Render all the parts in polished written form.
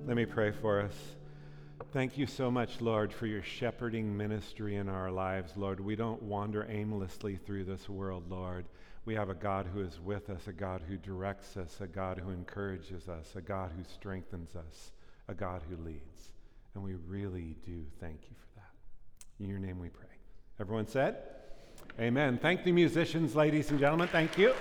Let me pray for us. Thank you so much, Lord, for your shepherding ministry in our lives, Lord. We don't wander aimlessly through this world, Lord. We have a God who is with us, a God who directs us, a God who encourages us, a God who strengthens us, a God who leads. And we really do thank you for that. In your name we pray. Everyone said? Amen. Thank the musicians, ladies and gentlemen. Thank you.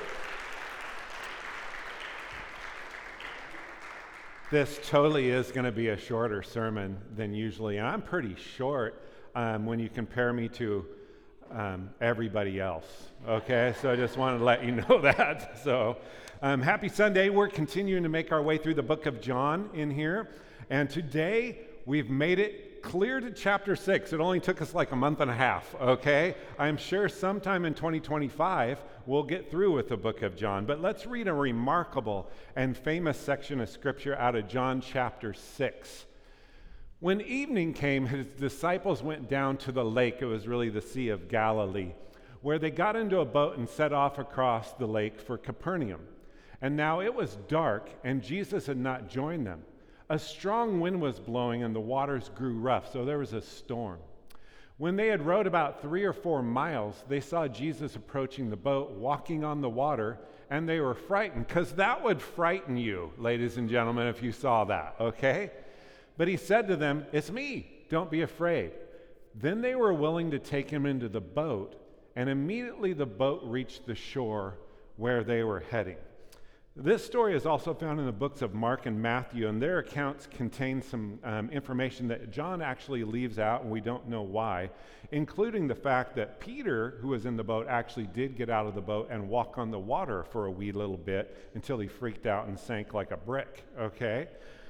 This totally is going to be a shorter sermon than usually, and I'm pretty short when you compare me to everybody else, okay? So I just wanted to let you know that. So happy Sunday. We're continuing to make our way through the book of John in here, and today we've made it clear to chapter 6. It only took us like a month and a half, okay? I'm sure sometime in 2025 we'll get through with the book of John, but let's read a remarkable and famous section of scripture out of John chapter 6. When evening came, his disciples went down to the lake. It was really the Sea of Galilee, where they got into a boat and set off across the lake for Capernaum. And now it was dark, and Jesus had not joined them. A strong wind was blowing and the waters grew rough, so there was a storm. When they had rowed about 3 or 4 miles, they saw Jesus approaching the boat, walking on the water, and they were frightened, because that would frighten you, ladies and gentlemen, if you saw that, okay? But he said to them, "It's me, don't be afraid." Then they were willing to take him into the boat, and immediately the boat reached the shore where they were heading. This story is also found in the books of Mark and Matthew, and their accounts contain some information that John actually leaves out, and we don't know why, including the fact that Peter, who was in the boat, actually did get out of the boat and walk on the water for a wee little bit until he freaked out and sank like a brick, okay?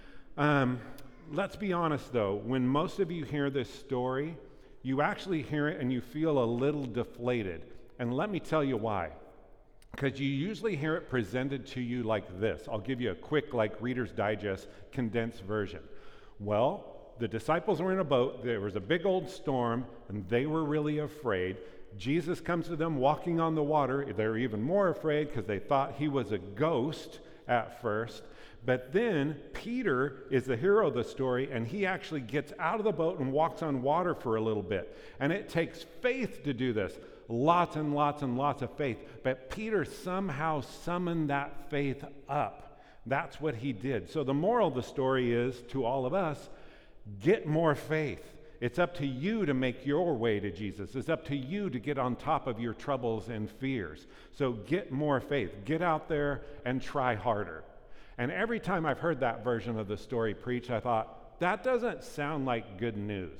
Let's be honest, though. When most of you hear this story, you actually hear it and you feel a little deflated, and let me tell you why. Because you usually hear it presented to you like this. I'll give you a quick, like Reader's Digest, condensed version. Well, the disciples were in a boat, there was a big old storm, and they were really afraid. Jesus comes to them walking on the water. They're even more afraid because they thought he was a ghost at first. But then Peter is the hero of the story, and he actually gets out of the boat and walks on water for a little bit. And it takes faith to do this. Lots and lots and lots of faith. But Peter somehow summoned that faith up. That's what he did. So the moral of the story is, to all of us, get more faith. It's up to you to make your way to Jesus. It's up to you to get on top of your troubles and fears. So get more faith. Get out there and try harder. And every time I've heard that version of the story preached, I thought, that doesn't sound like good news.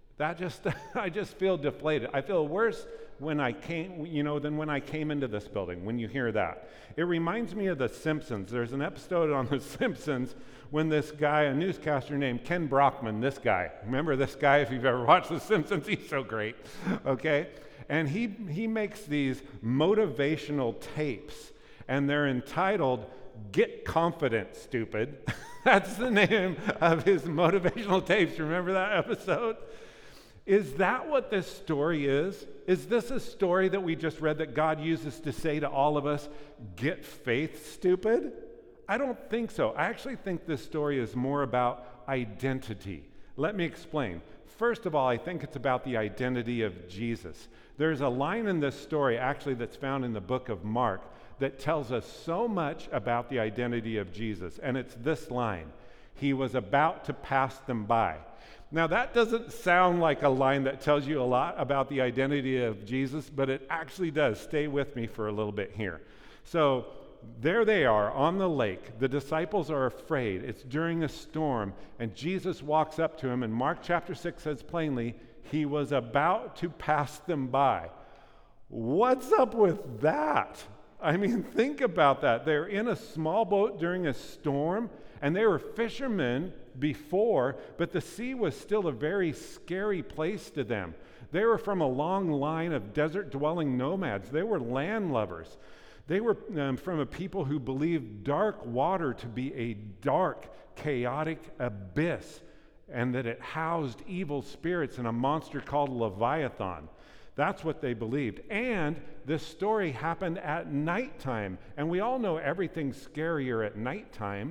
I just feel deflated. I feel worse when I came, than when I came into this building, when you hear that. It reminds me of The Simpsons. There's an episode on The Simpsons when this guy, a newscaster named Ken Brockman, this guy, remember this guy if you've ever watched The Simpsons? He's so great, okay? And he makes these motivational tapes, and they're entitled, "Get Confident, Stupid." That's the name of his motivational tapes. Remember that episode? Is that what this story is? Is this a story that we just read that God uses to say to all of us, "Get faith, stupid"? I don't think so. I actually think this story is more about identity. Let me explain. First of all, I think it's about the identity of Jesus. There's a line in this story actually that's found in the book of Mark that tells us so much about the identity of Jesus, and it's this line: "He was about to pass them by." Now, that doesn't sound like a line that tells you a lot about the identity of Jesus, but it actually does. Stay with me for a little bit here. So there they are on the lake. The disciples are afraid. It's during a storm, and Jesus walks up to him, and Mark chapter 6 says plainly, he was about to pass them by. What's up with that? I mean, think about that. They're in a small boat during a storm, and they were fishermen before, but the sea was still a very scary place to them. They were from a long line of desert-dwelling nomads. They were landlubbers. They were from a people who believed dark water to be a dark, chaotic abyss, and that it housed evil spirits and a monster called Leviathan. That's what they believed. And this story happened at nighttime. And we all know everything's scarier at nighttime.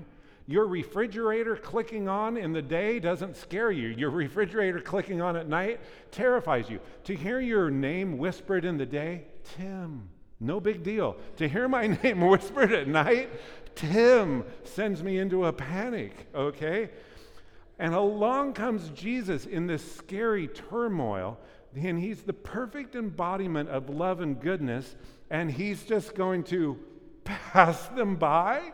Your refrigerator clicking on in the day doesn't scare you. Your refrigerator clicking on at night terrifies you. To hear your name whispered in the day, Tim, no big deal. To hear my name whispered at night, Tim, sends me into a panic, okay? And along comes Jesus in this scary turmoil, and he's the perfect embodiment of love and goodness, and he's just going to pass them by?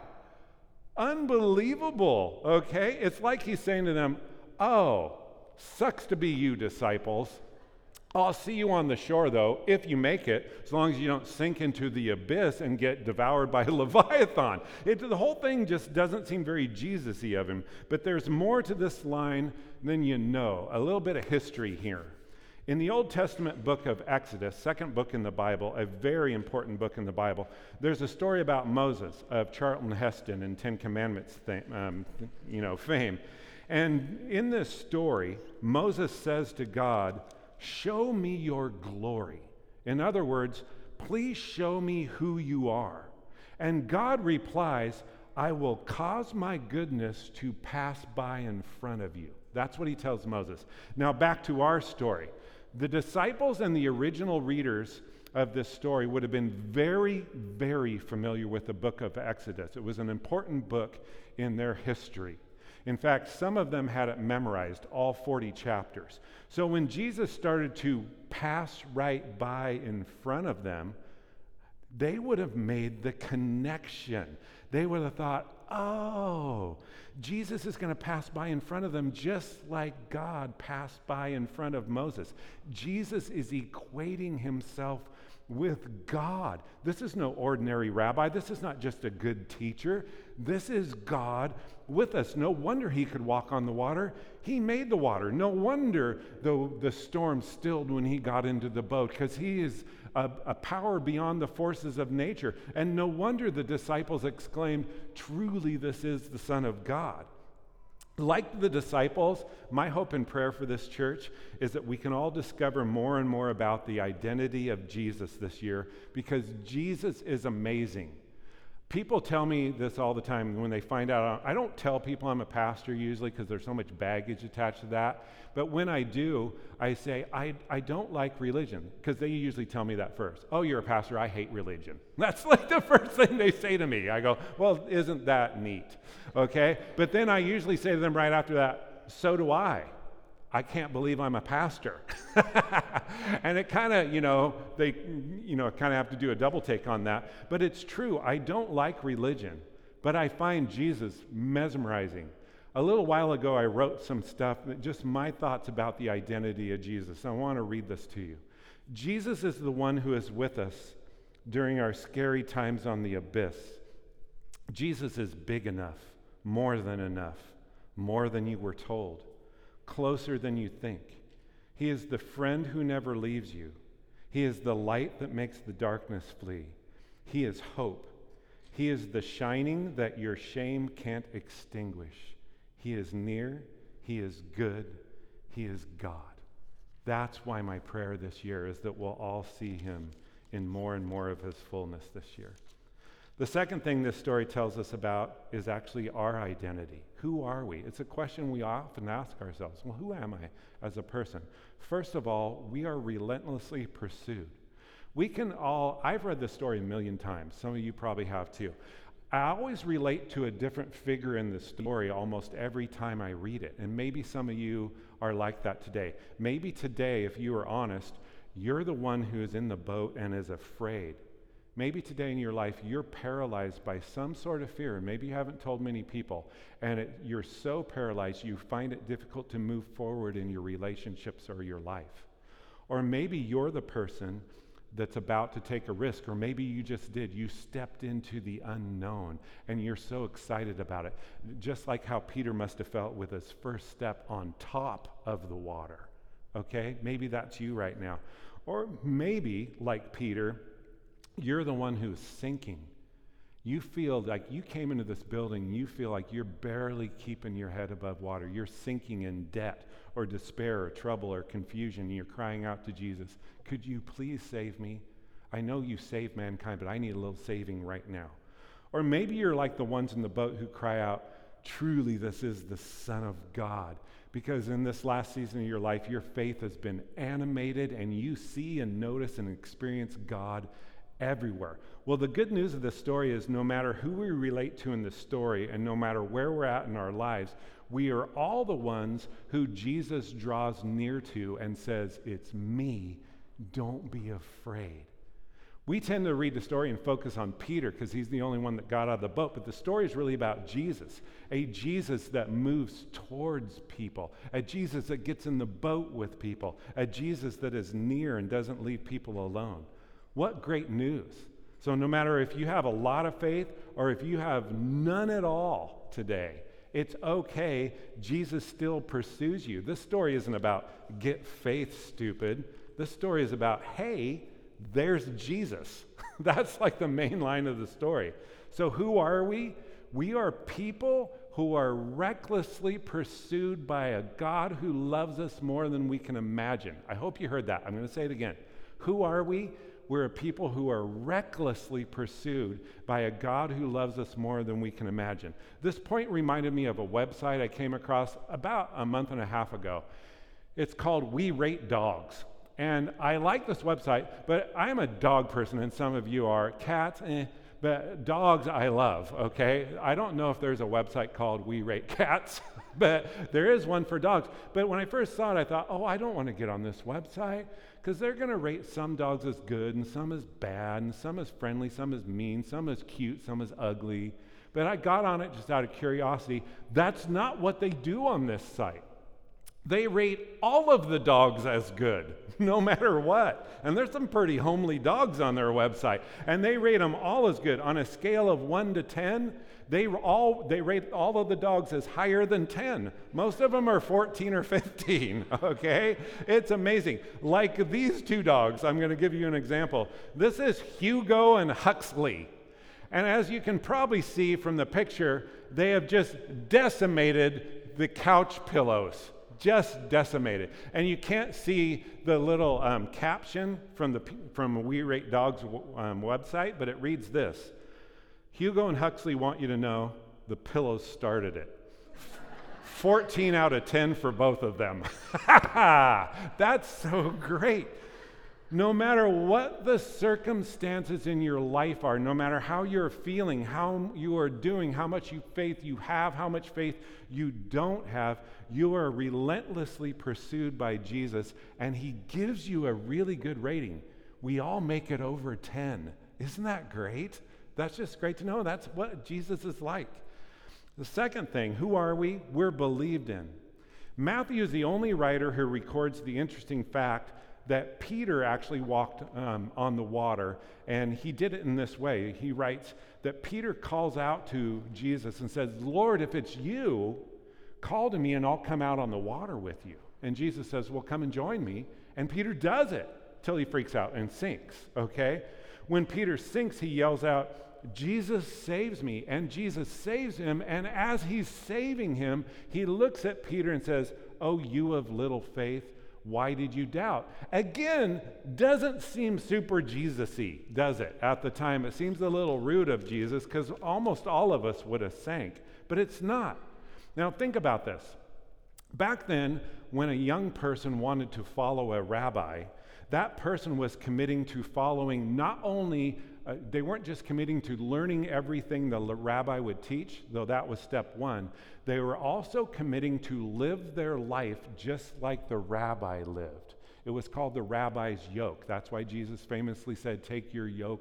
Unbelievable, okay? It's like he's saying to them, oh, sucks to be you, disciples. I'll see you on the shore, though, if you make it, as long as you don't sink into the abyss and get devoured by Leviathan. The whole thing just doesn't seem very Jesus-y of him, but there's more to this line than you know. A little bit of history here. In the Old Testament book of Exodus, second book in the Bible, a very important book in the Bible, there's a story about Moses of Charlton Heston and Ten Commandments fame. And in this story, Moses says to God, show me your glory. In other words, please show me who you are. And God replies, I will cause my goodness to pass by in front of you. That's what he tells Moses. Now back to our story. The disciples and the original readers of this story would have been very, very familiar with the book of Exodus. It was an important book in their history. In fact, some of them had it memorized, all 40 chapters. So when Jesus started to pass right by in front of them, they would have made the connection. They would have thought, oh, Jesus is going to pass by in front of them just like God passed by in front of Moses. Jesus is equating himself with God. This is no ordinary rabbi. This is not just a good teacher. This is God with us. No wonder he could walk on the water. He made the water. No wonder the storm stilled when he got into the boat, because he is a power beyond the forces of nature. And no wonder the disciples exclaimed, truly this is the Son of God. Like the disciples, my hope and prayer for this church is that we can all discover more and more about the identity of Jesus this year, because Jesus is amazing. People tell me this all the time when they find out. I don't tell people I'm a pastor usually because there's so much baggage attached to that. But when I do, I say, I don't like religion, because they usually tell me that first. Oh, you're a pastor, I hate religion. That's like the first thing they say to me. I go, well, isn't that neat? Okay? But then I usually say to them right after that, so do I. I can't believe I'm a pastor. And it kind of, they kind of have to do a double take on that. But it's true. I don't like religion, but I find Jesus mesmerizing. A little while ago, I wrote some stuff, just my thoughts about the identity of Jesus. I want to read this to you. Jesus is the one who is with us during our scary times on the abyss. Jesus is big enough, more than you were told. Closer than you think. He is the friend who never leaves you. He is the light that makes the darkness flee. He is hope. He is the shining that your shame can't extinguish. He is near. He is good. He is God. That's why my prayer this year is that we'll all see him in more and more of his fullness this year. The second thing this story tells us about is actually our identity. Who are we? It's a question we often ask ourselves. Well, who am I as a person? First of all, we are relentlessly pursued. I've read this story a million times. Some of you probably have too. I always relate to a different figure in the story almost every time I read it. And maybe some of you are like that today. Maybe today, if you are honest, you're the one who is in the boat and is afraid. Maybe today in your life, you're paralyzed by some sort of fear. Maybe you haven't told many people, and you're so paralyzed you find it difficult to move forward in your relationships or your life. Or maybe you're the person that's about to take a risk, or maybe you just did. You stepped into the unknown, and you're so excited about it. Just like how Peter must have felt with his first step on top of the water. Okay? Maybe that's you right now. Or maybe, like Peter, you're the one who's sinking. You feel like you came into this building and you feel like you're barely keeping your head above water. You're sinking in debt or despair or trouble or confusion. And you're crying out to Jesus, could you please save me? I know you saved mankind, but I need a little saving right now. Or maybe you're like the ones in the boat who cry out, truly this is the Son of God. Because in this last season of your life, your faith has been animated and you see and notice and experience God everywhere. Well, the good news of this story is no matter who we relate to in the story and no matter where we're at in our lives, we are all the ones who Jesus draws near to and says, "It's me, don't be afraid." We tend to read the story and focus on Peter because he's the only one that got out of the boat, but the story is really about Jesus, a Jesus that moves towards people, a Jesus that gets in the boat with people, a Jesus that is near and doesn't leave people alone. What great news. So no matter if you have a lot of faith or if you have none at all today, it's okay. Jesus still pursues you. This story isn't about get faith, stupid. This story is about, hey, there's Jesus. That's like the main line of the story. So who are we? We are people who are recklessly pursued by a God who loves us more than we can imagine. I hope you heard that. I'm going to say it again. Who are we? We're a people who are recklessly pursued by a God who loves us more than we can imagine. This point reminded me of a website I came across about a month and a half ago. It's called We Rate Dogs. And I like this website, but I'm a dog person, and some of you are. Cats, but dogs I love, okay? I don't know if there's a website called We Rate Cats, but there is one for dogs. But when I first saw it, I thought, I don't want to get on this website because they're going to rate some dogs as good and some as bad and some as friendly, some as mean, some as cute, some as ugly. But I got on it just out of curiosity. That's not what they do on this site. They rate all of the dogs as good, no matter what. And there's some pretty homely dogs on their website. And they rate them all as good. On a scale of 1 to 10, they rate all of the dogs as higher than 10. Most of them are 14 or 15, okay? It's amazing. Like these two dogs, I'm going to give you an example. This is Hugo and Huxley. And as you can probably see from the picture, they have just decimated the couch pillows. Just decimated. And you can't see the little caption from We Rate Dogs website, but it reads this: Hugo and Huxley want you to know the pillows started it. 14 out of 10 for both of them. That's so great. No matter what the circumstances in your life are, no matter how you're feeling, how you are doing, how much faith you have, how much faith you don't have, you are relentlessly pursued by Jesus, and he gives you a really good rating. We all make it over 10. Isn't that great? That's just great to know. That's what Jesus is like. The second thing, who are we? We're believed in. Matthew is the only writer who records the interesting fact that Peter actually walked on the water, and he did it in this way. He writes that Peter calls out to Jesus and says, "Lord, if it's you, call to me and I'll come out on the water with you." And Jesus says, "Well, come and join me." And Peter does it till he freaks out and sinks, okay? When Peter sinks, he yells out, "Jesus saves me." And Jesus saves him, and as he's saving him, he looks at Peter and says, "Oh, you of little faith, why did you doubt?" Again, doesn't seem super Jesus-y, does it? At the time, it seems a little rude of Jesus because almost all of us would have sank, but it's not. Now, think about this. Back then, when a young person wanted to follow a rabbi, that person was committing to following not only, they weren't just committing to learning everything the rabbi would teach, though that was step one. They were also committing to live their life just like the rabbi lived. It was called the rabbi's yoke. That's why Jesus famously said, take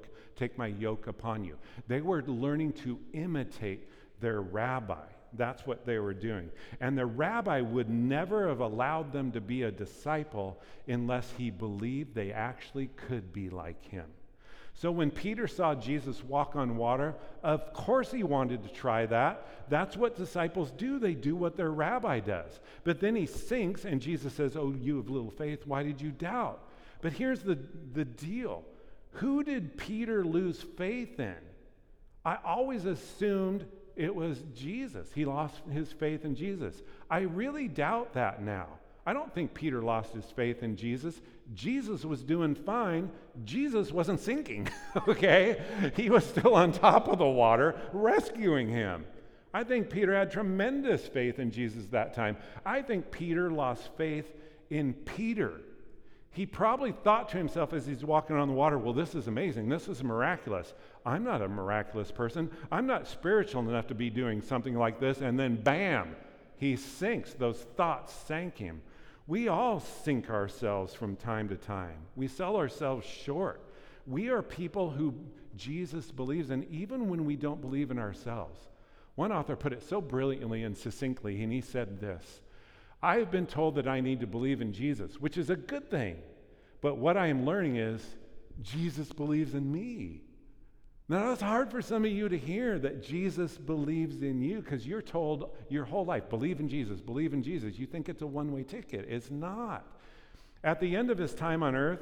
my yoke upon you. They were learning to imitate their rabbi. That's what they were doing. And the rabbi would never have allowed them to be a disciple unless he believed they actually could be like him. So when Peter saw Jesus walk on water, of course he wanted to try that. That's what disciples do. They do what their rabbi does. But then he sinks, and Jesus says, "Oh, you of little faith, why did you doubt?" But here's the deal. Who did Peter lose faith in? I always assumed it was Jesus. He lost his faith in Jesus. I really doubt that now. I don't think Peter lost his faith in Jesus. Jesus was doing fine. Jesus wasn't sinking, okay? He was still on top of the water, rescuing him. I think Peter had tremendous faith in Jesus that time. I think Peter lost faith in Peter. He probably thought to himself as he's walking on the water, well, this is amazing. This is miraculous. I'm not a miraculous person. I'm not spiritual enough to be doing something like this. And then bam, he sinks. Those thoughts sank him. We all sink ourselves from time to time. We sell ourselves short. We are people who Jesus believes in even when we don't believe in ourselves. One author put it so brilliantly and succinctly, and he said this: I have been told that I need to believe in Jesus, which is a good thing. But what I am learning is Jesus believes in me. Now, that's hard for some of you to hear, that Jesus believes in you, because you're told your whole life, believe in Jesus, believe in Jesus. You think it's a one-way ticket. It's not. At the end of his time on earth,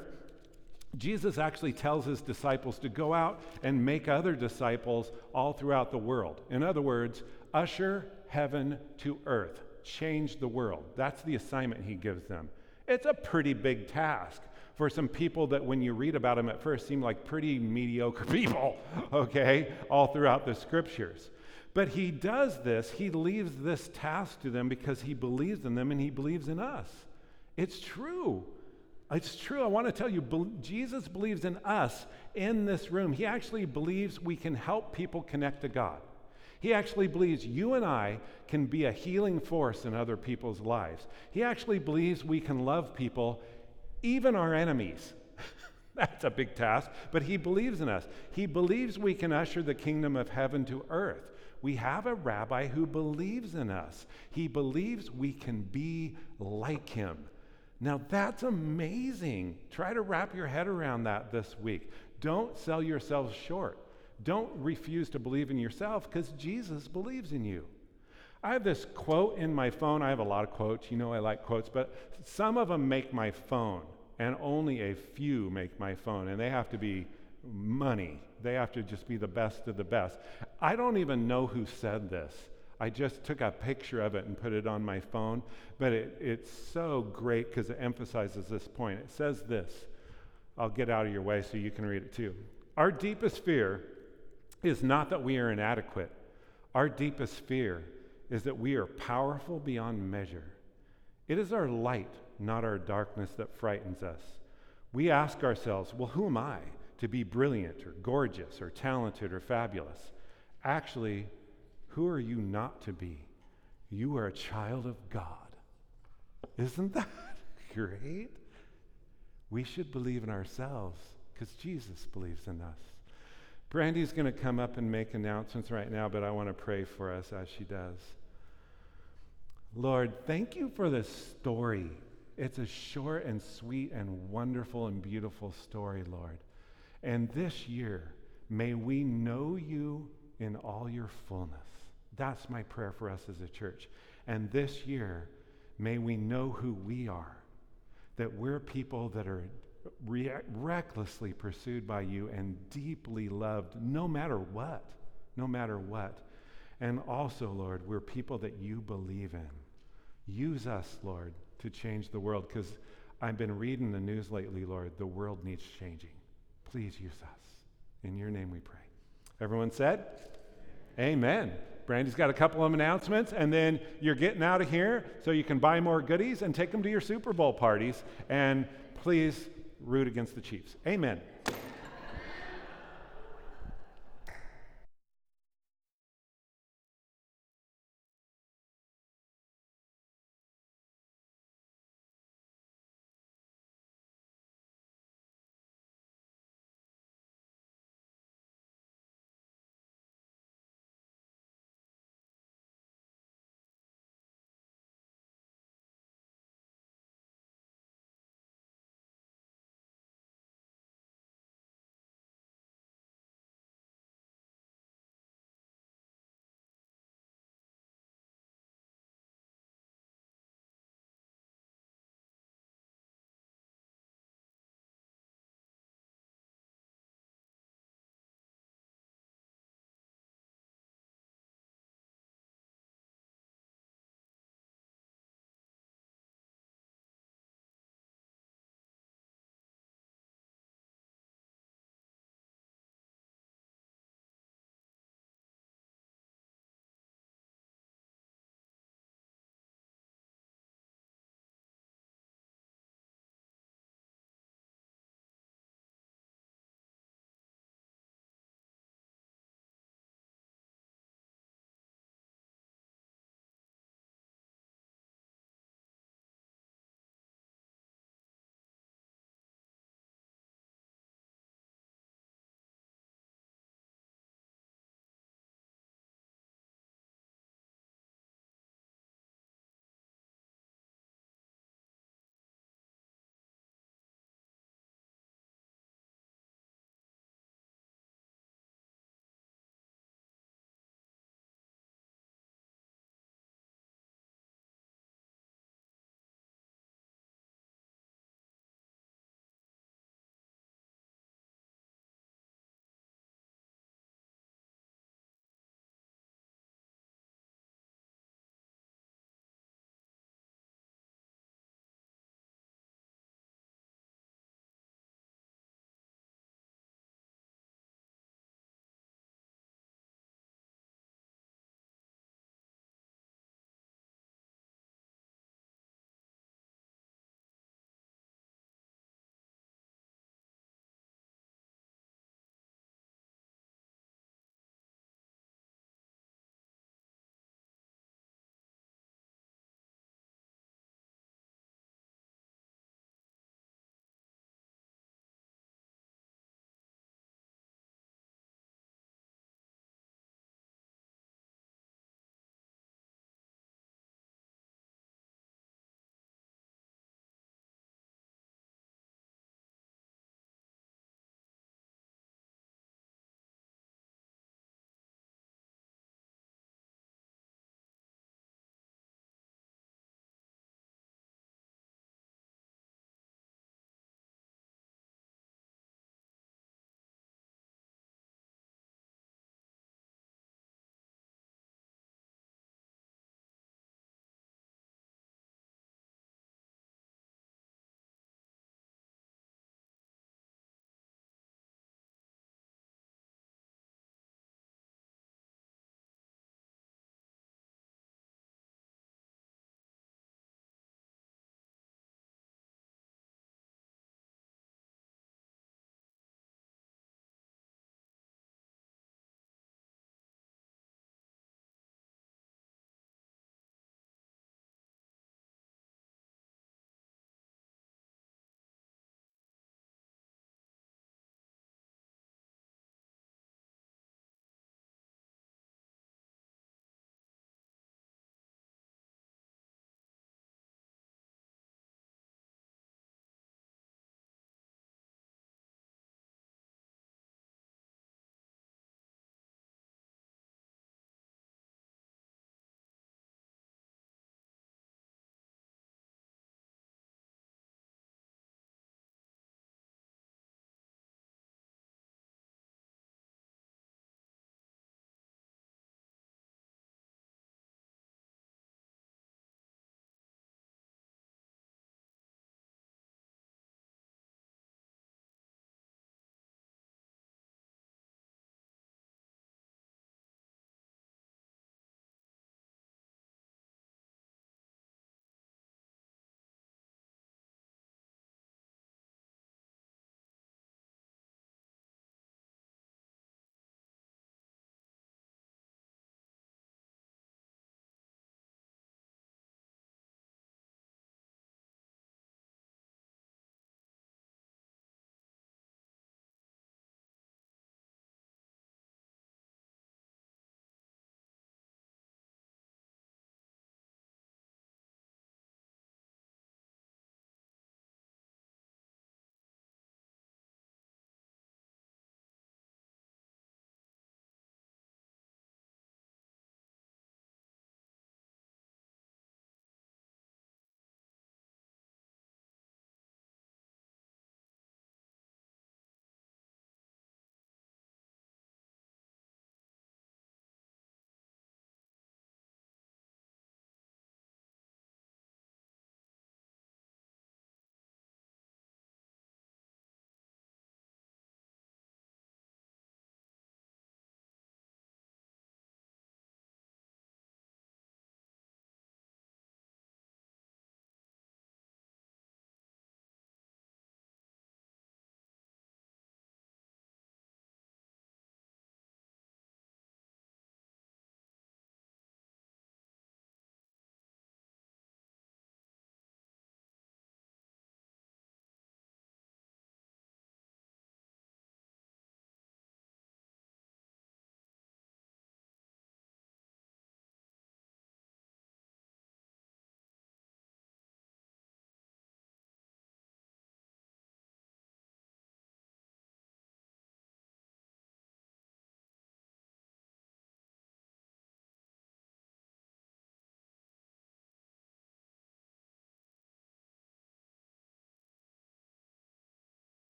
Jesus actually tells his disciples to go out and make other disciples all throughout the world. In other words, usher heaven to earth. Change the world. That's the assignment he gives them. It's a pretty big task for some people that when you read about them at first seem like pretty mediocre people, okay, all throughout the scriptures. But he does this, he leaves this task to them because he believes in them and he believes in us. It's true. It's true. I want to tell you, Jesus believes in us in this room. He actually believes we can help people connect to God. He actually believes you and I can be a healing force in other people's lives. He actually believes we can love people, even our enemies. That's a big task, but he believes in us. He believes we can usher the kingdom of heaven to earth. We have a rabbi who believes in us. He believes we can be like him. Now that's amazing. Try to wrap your head around that this week. Don't sell yourselves short. Don't refuse to believe in yourself, because Jesus believes in you. I have this quote in my phone. I have a lot of quotes. You know I like quotes, but some of them make my phone, and only a few make my phone, and they have to be money. They have to just be the best of the best. I don't even know who said this. I just took a picture of it and put it on my phone, but it's so great because it emphasizes this point. It says this. I'll get out of your way so you can read it too. Our deepest fear is not that we are inadequate. Our deepest fear is that we are powerful beyond measure. It is our light, not our darkness, that frightens us. We ask ourselves, well, who am I to be brilliant or gorgeous or talented or fabulous? Actually, who are you not to be? You are a child of God. Isn't that great? We should believe in ourselves because Jesus believes in us. Brandy's going to come up and make announcements right now, but I want to pray for us as she does. Lord, thank you for this story. It's a short and sweet and wonderful and beautiful story, Lord. And this year, may we know you in all your fullness. That's my prayer for us as a church. And this year, may we know who we are, that we're people that are recklessly pursued by you and deeply loved no matter what. And also, Lord, we're people that you believe in. Use us, Lord, to change the world, because I've been reading the news lately, Lord. The world needs changing. Please use us. In your name we pray. Everyone said? Amen. Brandy's got a couple of announcements, and then you're getting out of here so you can buy more goodies and take them to your Super Bowl parties. And please root against the Chiefs. Amen.